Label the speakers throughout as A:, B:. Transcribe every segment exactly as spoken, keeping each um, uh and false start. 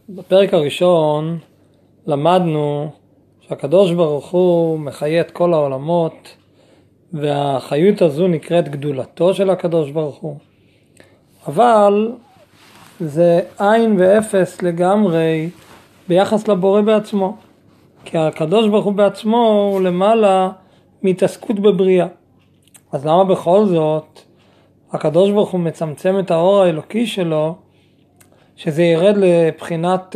A: בפרק הראשון למדנו שהקדוש ברוך הוא מחיה את כל העולמות, והחיות הזו נקראת גדולתו של הקדוש ברוך הוא. אבל זה עין ואפס לגמרי ביחס לבורא בעצמו, כי הקדוש ברוך הוא בעצמו הוא למעלה מתעסקות בבריאה. אז למה בכל זאת הקדוש ברוך הוא מצמצם את האור האלוקי שלו, שזה ירד לבחינת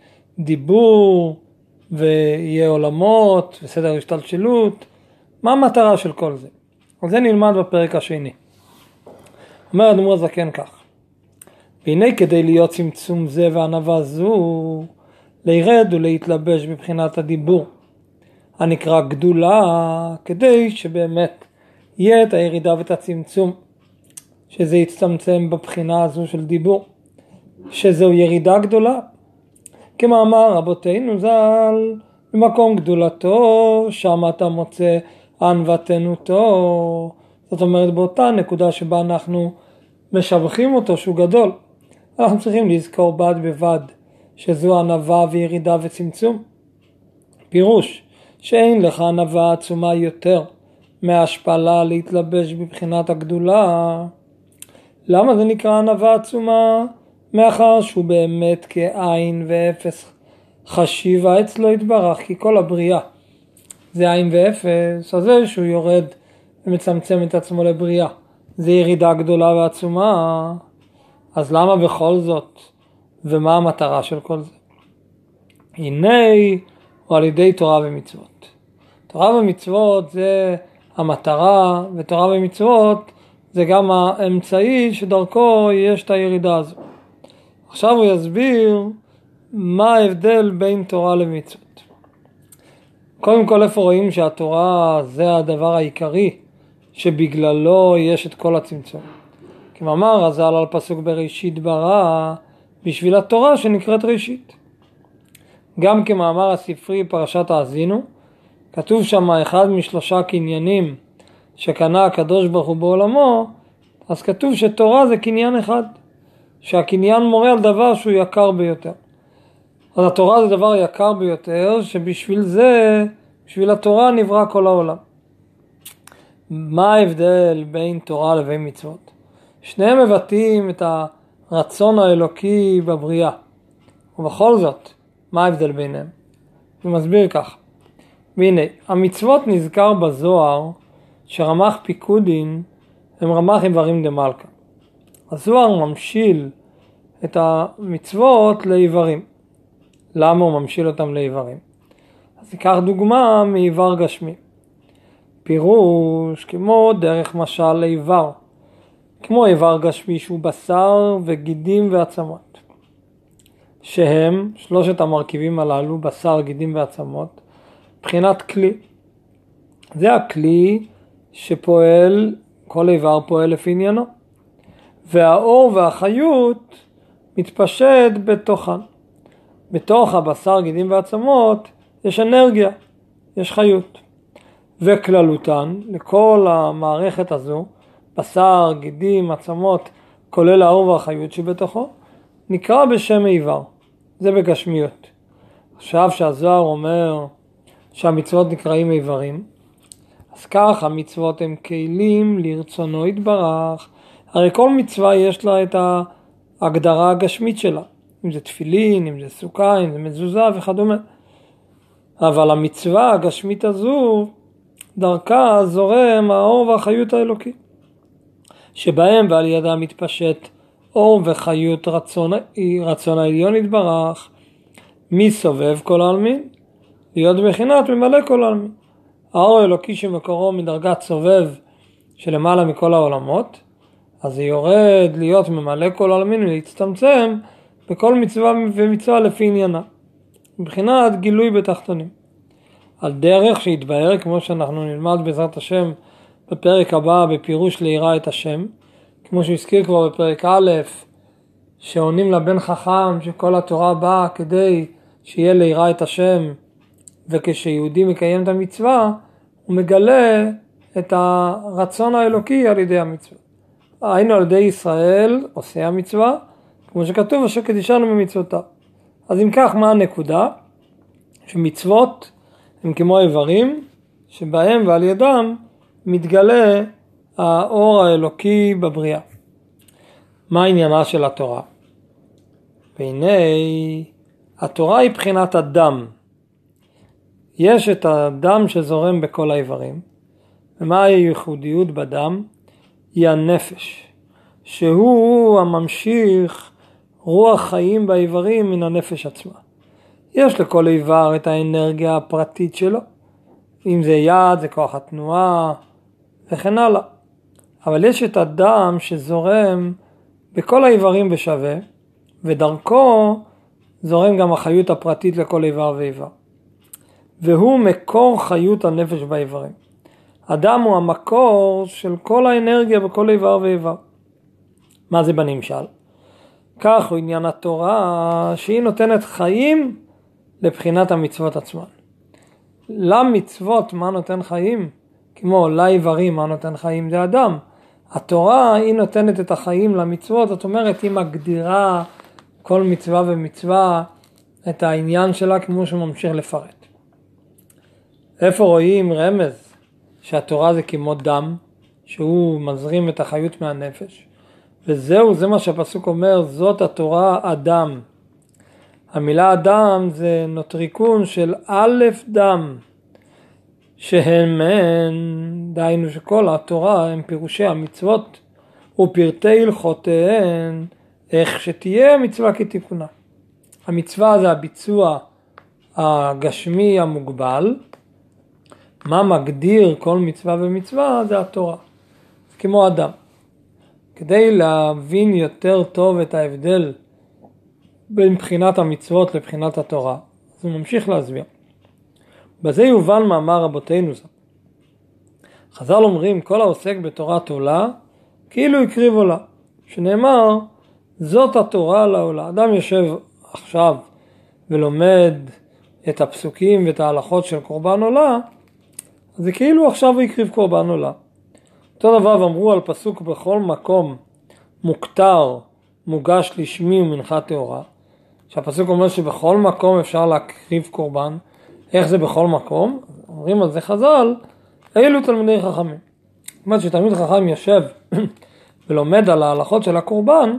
A: דיבור ויהיה עולמות וסדר השתלשלות? מה המטרה של כל זה? על זה נלמד בפרק השני. אומר אדמו"ר הזקן כך: והנה כדי להיות צמצום זה וענווה זו, לירד ולהתלבש בבחינת הדיבור הנקרא גדולה, כדי שבאמת יהיה את הירידה ואת הצמצום, שזה יצטמצם בבחינה הזו של דיבור, שזו ירידה גדולה. כמאמר רבותינו ז"ל, במקום גדולתו שם אתה מוצא ענוותנותו. זאת אומרת, באותה נקודה שבה אנחנו משבחים אותו שהוא גדול, אנחנו צריכים לזכור בד בבד שזו ענווה וירידה וצמצום. פירוש שאין לך ענווה עצומה יותר מהשפלה להתלבש בבחינת הגדולה. למה זה נקרא ענווה עצומה? מאחר שהוא באמת כעין ואפס חשיבה אצלו יתברך, כי כל הבריאה זה עין ואפס, אז זה שהוא יורד ומצמצם את עצמו לבריאה, זה ירידה גדולה ועצומה. אז למה בכל זאת? ומה המטרה של כל זה? הנה הוא על ידי תורה ומצוות. תורה ומצוות זה המטרה, ותורה ומצוות זה גם האמצעי שדרכו יש את הירידה הזו. עכשיו הוא יסביר מה ההבדל בין תורה למצוות. קודם כל, איפה רואים שהתורה זה הדבר העיקרי שבגללו יש את כל הצמצום? כמאמר הז"ל על פסוק בראשית ברא, בשביל התורה שנקראת ראשית. גם כמאמר הספרי פרשת האזינו, כתוב שם אחד משלושה קניינים שקנה הקדוש ברוך הוא בעולמו, אז כתוב שתורה זה קניין אחד, שהקניין מורה על דבר שהוא יקר ביותר. אז התורה זה דבר יקר ביותר, שבשביל זה, בשביל התורה נברא כל העולם. מה ההבדל בין תורה לבין מצוות? שניהם מבטאים את הרצון האלוקי בבריאה. ובכל זאת, מה ההבדל ביניהם? אני מסביר כך. והנה, המצוות נזכר בזוהר שרמח פיקודין הם רמח איברים דמלכה. הזוהר ממשיל את המצוות לאיברים. למה הוא ממשיל אותם לאיברים? אז ניקח דוגמה מאיבר גשמי. פירוש כמו דרך משל לאיבר. כמו איבר גשמי שהוא בשר וגידים ועצמות. שהם שלושת המרכיבים הללו, בשר, גידים ועצמות, מבחינת כלי. זה הכלי שפועל, כל איבר פועל לפי עניינו. והאור והחיות מתפשט בתוכן. בתוך הבשר, גידים ועצמות יש אנרגיה, יש חיות. וכללותן, לכל המערכת הזו, בשר, גידים, עצמות, כולל האור והחיות שבתוכו, נקרא בשם איבר. זה בגשמיות. עכשיו שהזוהר אומר שהמצוות נקראים איברים, אז כך המצוות הם כלים לרצונו יתברך. הרי כל מצווה יש לה את ההגדרה הגשמית שלה, אם זה תפילין, אם זה סוכה, אם זה מזוזה וכדומה. אבל המצווה הגשמית הזו, דרכה זורם האור והחיות האלוקי, שבהם ועל ידה מתפשט אור וחיות רצון, רצון העליון יתברך, מי סובב כל העלמין? להיות בחינת ממלא כל העלמין. האור האלוקי שמקורו מדרגת סובב שלמעלה מכל העולמות, אז זה יורד להיות ממלא כל העלמין ולהצטמצם בכל מצווה ומצווה לפי עניינה, מבחינת גילוי בתחתונים. על דרך שהתבהר, כמו שאנחנו נלמד בעזרת השם בפרק הבא בפירוש ליראה את השם, כמו שהזכיר כבר בפרק א', שעונים לבן חכם שכל התורה באה כדי שיהיה ליראה את השם, וכשיהודי מקיים את המצווה, הוא מגלה את הרצון האלוקי על ידי המצווה. היינו על ידי ישראל עושה המצווה, כמו שכתוב אשר קדישנו במצוותיו. אז אם כך, מה הנקודה? שמצוות הם כמו איברים שבהם ועל ידם מתגלה האור האלוקי בבריאה. מה עניינה של התורה? והנה התורה היא בחינת הדם. יש את הדם שזורם בכל האיברים. ומה הייחודיות בדם? היא הנפש, שהוא הממשיך רוח חיים באיברים מן הנפש עצמה. יש לכל איבר את האנרגיה הפרטית שלו, אם זה יד, זה כוח התנועה וכן הלאה. אבל יש את הדם שזורם בכל האיברים בשווה, ודרכו זורם גם החיות הפרטית לכל איבר ואיבר. והוא מקור חיות הנפש באיברים. הדם הוא המקור של כל האנרגיה בכל איבר ואיבר. מה זה בנמשל? כך הוא עניין התורה שהיא נותנת חיים לבחינת המצוות עצמן. למצוות מה נותן חיים? כמו לאיברים מה נותן חיים זה הדם. התורה היא נותנת את החיים למצוות, זאת אומרת היא מגדירה כל מצווה ומצווה את העניין שלה כמו שממשיך לפרט. איפה רואים רמז שהתורה זה כמו דם, שהוא מזרים את החיות מהנפש? וזהו, זה מה שהפסוק אומר, זאת התורה אדם. המילה אדם זה נוטריקון של א' דם, שהם מהן, דהיינו שכל התורה הם פירושי המצוות ופרטי הלכותיהן, איך שתהיה המצווה כתיקונה. המצווה זה הביצוע הגשמי המוגבל, מה מגדיר כל מצווה ומצווה זה התורה, כמו אדם. כדי להבין יותר טוב את ההבדל בין בחינת המצוות לבחינת התורה, אז הוא ממשיך להסביר. בזה יובן מאמר רבותינו זה. חז"ל אומרים, כל העוסק בתורת עולה, כאילו הקריב עולה. שנאמר, זאת התורה לעולה. אדם יושב עכשיו ולומד את הפסוקים ואת ההלכות של קורבן עולה, אז זה כאילו עכשיו הוא הקריב קורבן עולה. אותו דבר אמרו על פסוק בכל מקום מוקטר, מוגש לשמי ומנחה טהורה. שהפסוק אומר שבכל מקום אפשר להקריב קורבן. איך זה בכל מקום? אומרים על זה חז"ל, אילו תלמידי חכמים. זאת אומרת שתלמיד חכם יושב ולומד על ההלכות של הקורבן,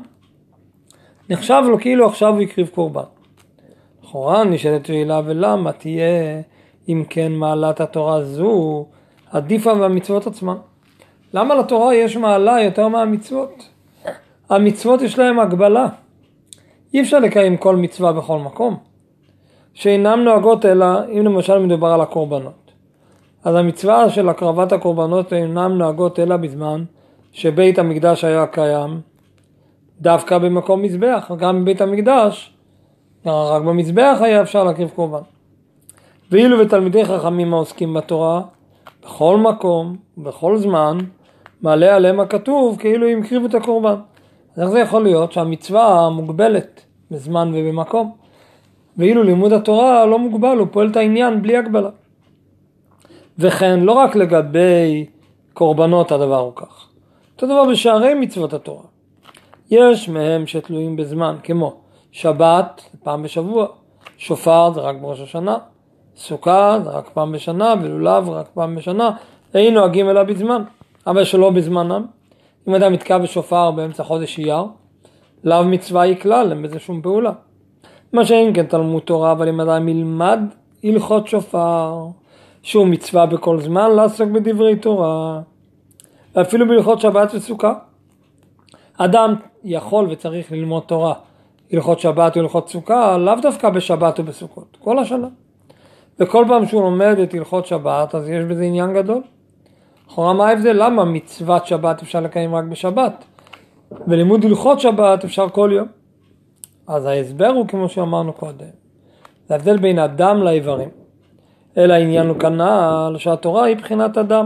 A: נחשב לו כאילו עכשיו הוא הקריב קורבן. לכאורה נשאלת שאלה, ולמה תהיה אם כן מעלת התורה זו עדיפה מהמצוות עצמן? למה לתורה יש מעלה יותר מהמצוות? המצוות יש להם הגבלה. אי אפשר לקיים כל מצווה בכל מקום. שאינם נוהגות אלא, אם למשל מדובר על הקורבנות. אז המצווה של הקרבת הקורבנות אינם נוהגות אלא בזמן שבית המקדש היה קיים, דווקא במקום מזבח. גם בבית המקדש, רק במזבח היה אפשר להקריב קורבן. ואילו ותלמידי חכמים העוסקים בתורה, בכל מקום, בכל זמן, מעלה עליהם הכתוב כאילו הם הקריבו את הקורבן. אז איך זה יכול להיות שהמצווה מוגבלת בזמן ובמקום? ואילו לימוד התורה לא מוגבל, הוא פועל את העניין בלי הגבלה. וכן, לא רק לגבי קורבנות הדבר הוא כך. אותו דבר בשערי מצוות התורה. יש מהם שתלויים בזמן, כמו שבת, פעם בשבוע, שופר זה רק בראש השנה, סוכה זה רק פעם בשנה, ולולב רק פעם בשנה, אין נוהגים אלא בזמן, אבל שלא בזמנם. אם אדם מתקע בשופר באמצע חודש אייר, לאו מצווה היא כלל, אין בזה שום פעולה. מה שאין כן תלמוד תורה, אבל אם אדם ילמד הלכות שופר, שהוא מצווה בכל זמן לעסוק בדברי תורה, ואפילו בהלכות שבת וסוכה. אדם יכול וצריך ללמוד תורה, הלכות שבת והלכות סוכה, לאו דווקא בשבת ובסוכות, כל השנה. וכל פעם שהוא לומד את הלכות שבת, אז יש בזה עניין גדול. אחורה מה ההבדל? למה מצוות שבת אפשר לקיים רק בשבת? ולימוד הלכות שבת אפשר כל יום. אז ההסבר הוא כמו שאמרנו קודם. זה ההבדל בין אדם לאיברים. אלא העניין הוא כנ"ל שהתורה היא בחינת אדם.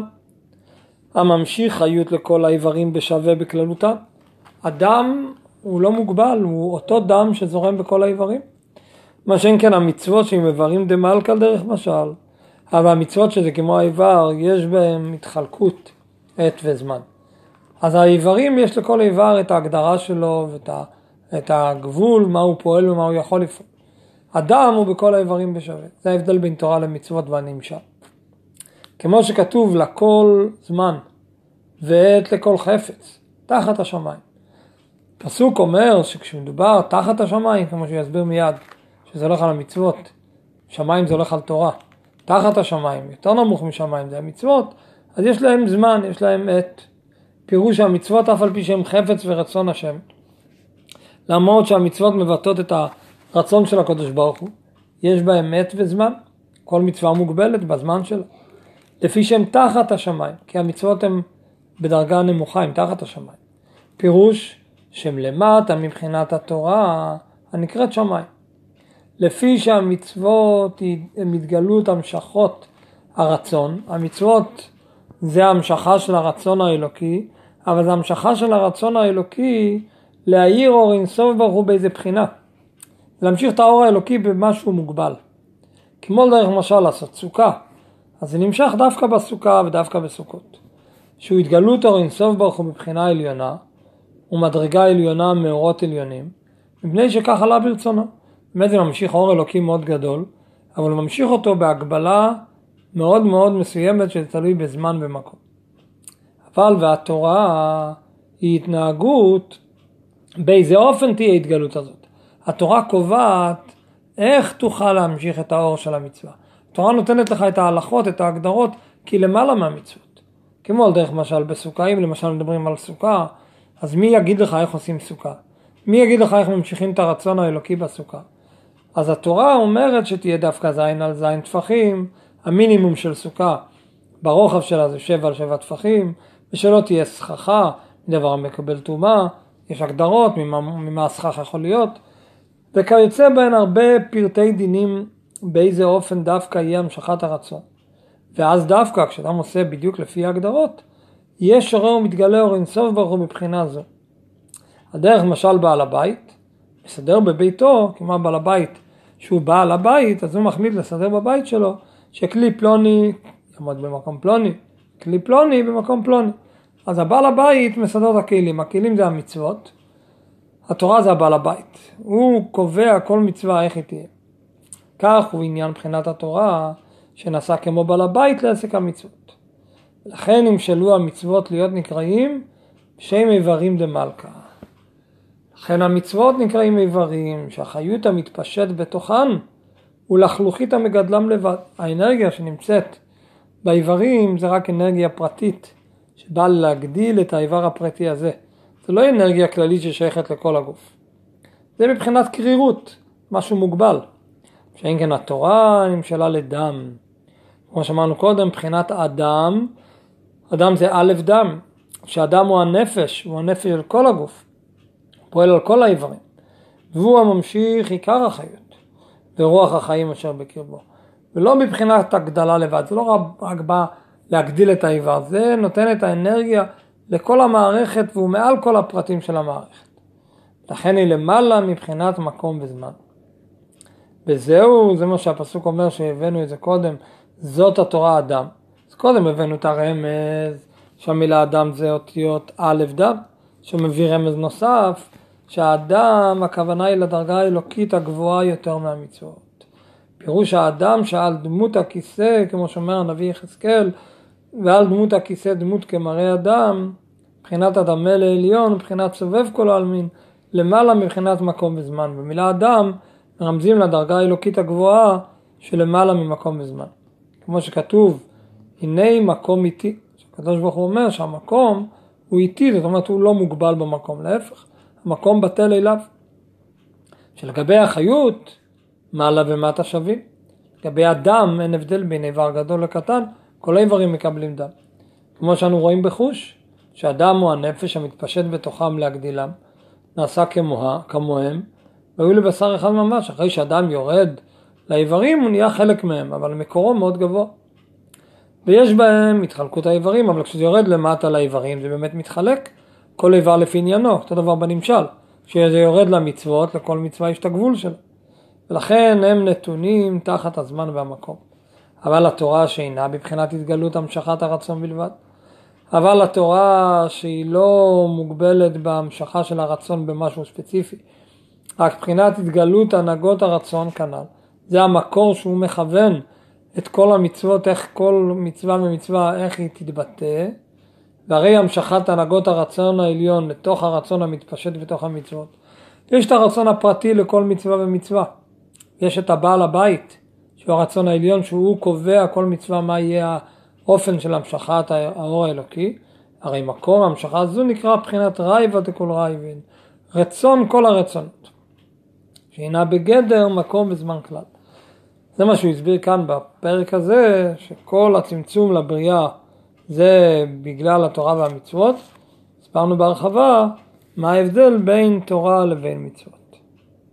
A: הממשיך חיות לכל האיברים בשווה בכללותם. אדם הוא לא מוגבל, הוא אותו דם שזורם בכל האיברים. מה שאין כן המצוות שהם איברים דמלכה דרך משל. אבל המצוות שזה כמו האיבר, יש בהם התחלקות עת וזמן. אז האיברים יש לכל איבר את ההגדרה שלו ואת ה, את הגבול, מה הוא פועל ומה הוא יכול לפעול. אדם הוא בכל האיברים בשווה. זה ההבדל בין תורה למצוות והנמשל. כמו שכתוב לכל זמן ועת לכל חפץ, תחת השמיים. פסוק אומר שכשמדובר תחת השמיים, כמו שיסביר מיד, שזה הולך על המצוות, שמיים זה הולך על תורה, תחת השמיים, יותר נמוך משמיים זה המצוות, אז יש להם זמן, יש להם עת. פירוש המצוות אף על פי שהם חפץ ורצון השם. למרות שהמצוות מבטאות את הרצון של הקדוש ברוך הוא, יש בהם עת וזמן, כל מצווה מוגבלת בזמן שלה. לפי שהם תחת השמיים, כי המצוות הן בדרגה נמוכה, הם תחת השמיים. פירוש שהם למטה מבחינת התורה הנקראת שמיים. לפי שהמצוות הן התגלות המשכות הרצון, המצוות זה המשכה של הרצון האלוקי, אבל זה המשכה של הרצון האלוקי להאיר אור אינסוף ברוך הוא באיזה בחינה. להמשיך את האור האלוקי במשהו מוגבל. כמו דרך משל לעשות סוכה, אז זה נמשך דווקא בסוכה ודווקא בסוכות. שהוא התגלות אור אינסוף ברוך הוא בבחינה עליונה, ומדרגה עליונה מאורות עליונים, מפני שכך עלה ברצונו. באמת זה ממשיך אור אלוקי מאוד גדול, אבל הוא ממשיך אותו בהגבלה מאוד מאוד מסוימת שתלוי בזמן ומקום. אבל והתורה היא התנהגות, באיזה אופן תהיה התגלות הזאת. התורה קובעת איך תוכל להמשיך את האור של המצווה. התורה נותנת לך את ההלכות, את ההגדרות, כי למעלה מהמצוות. כמו על דרך משל בסוכה, אם למשל מדברים על סוכה, אז מי יגיד לך איך עושים סוכה? מי יגיד לך איך ממשיכים את הרצון האלוקי בסוכה? אז התורה אומרת שתהיה דווקא זין על זין טפחים, המינימום של סוכה ברוחב שלה זה שבע על שבע טפחים, ושלא תהיה סככה, דבר המקבל טומאה, יש הגדרות ממה, ממה הסכך יכול להיות, וכיוצא בהן הרבה פרטי דינים באיזה אופן דווקא יהיה המשכת הרצון. ואז דווקא כשאדם עושה בדיוק לפי ההגדרות, יש שורה ומתגלה אור אינסוף ברוך הוא מבחינה זו. הדרך משל בעל הבית, מסדר בביתו, כמו בעל הבית, שהוא בעל הבית, אז הוא מחליט לסדר בבית שלו, שכלי פלוני יעמוד במקום פלוני, כלי פלוני במקום פלוני. אז הבעל הבית מסדר את הכלים, הכלים זה המצוות, התורה זה הבעל הבית. הוא קובע כל מצווה איך היא תהיה. כך הוא עניין מבחינת התורה, שנעשה כמו בעל הבית לעסק המצוות. לכן נמשלו המצוות להיות נקראים שם איברים דמלכה. לכן המצוות נקראים איברים, שהחיות המתפשט בתוכן הוא לחלוכית המגדלם לבד. האנרגיה שנמצאת באיברים זה רק אנרגיה פרטית, שבאה להגדיל את האיבר הפרטי הזה. זה לא אנרגיה כללית ששייכת לכל הגוף. זה מבחינת קרירות, משהו מוגבל. שאין כן התורה נמשלה לדם. כמו שאמרנו קודם, מבחינת אדם, אדם זה א' דם, שאדם הוא הנפש, הוא הנפש של כל הגוף, הוא פועל על כל האיברים, והוא הממשיך עיקר החיות, ורוח החיים אשר בקרבו. ולא מבחינת הגדלה לבד, זה לא רק בא להגדיל את האיבר, זה נותן את האנרגיה לכל המערכת, והוא מעל כל הפרטים של המערכת. לכן היא למעלה מבחינת מקום וזמן. וזהו, זה מה שהפסוק אומר שהבאנו את זה קודם, זאת התורה אדם. אז קודם הבאנו את הרמז, שהמילה אדם זה אותיות א' דם, שמביא רמז נוסף, שהאדם, הכוונה היא לדרגה האלוקית הגבוהה יותר מהמצוות. פירוש האדם שעל דמות הכיסא, כמו שאומר הנביא יחזקאל, ועל דמות הכיסא דמות כמראה אדם, מבחינת הדמה לעליון, מבחינת סובב כל העלמין, למעלה מבחינת מקום וזמן. במילה אדם מרמזים לדרגה האלוקית הגבוהה שלמעלה ממקום וזמן. כמו שכתוב, הנה מקום איתי. הקדוש ברוך הוא אומר שהמקום הוא איתי, זאת אומרת הוא לא מוגבל במקום, להפך, המקום בטל אליו. שלגבי החיות, מעלה ומטה שווים. לגבי הדם אין הבדל בין איבר גדול לקטן, כל האיברים מקבלים דם. כמו שאנו רואים בחוש, שהדם הוא הנפש המתפשט בתוכם להגדילם, נעשה כמוה, כמוהם, והוא לבשר אחד ממש, אחרי שהדם יורד לאיברים הוא נהיה חלק מהם, אבל מקורו מאוד גבוה. ויש בהם התחלקות האיברים, אבל כשזה יורד למטה לאיברים זה באמת מתחלק, כל איבר לפי עניינו, אותו דבר בנמשל. כשזה יורד למצוות, לכל מצווה יש את הגבול שלו. ולכן הם נתונים תחת הזמן והמקום. אבל התורה שאינה בבחינת התגלות המשכת הרצון בלבד. אבל התורה שהיא לא מוגבלת בהמשכה של הרצון במשהו ספציפי, רק בחינת התגלות הנהגות הרצון כנ"ל. זה המקור שהוא מכוון את כל המצוות, איך כל מצווה ומצווה, איך היא תתבטא, והרי המשכת הנהגות הרצון העליון לתוך הרצון המתפשט בתוך המצוות. יש את הרצון הפרטי לכל מצווה ומצווה. יש את הבעל הבית, שהוא הרצון העליון, שהוא קובע כל מצווה מה יהיה האופן של המשכת האור האלוקי. הרי מקור המשכה הזו נקרא בחינת רייבא דכל רייבן, רצון כל הרצונות, שהינה בגדר מקום בזמן כלל. זה מה שהוא הסביר כאן בפרק הזה, שכל הצמצום לבריאה זה בגלל התורה והמצוות. הסברנו בהרחבה מה ההבדל בין תורה לבין מצוות.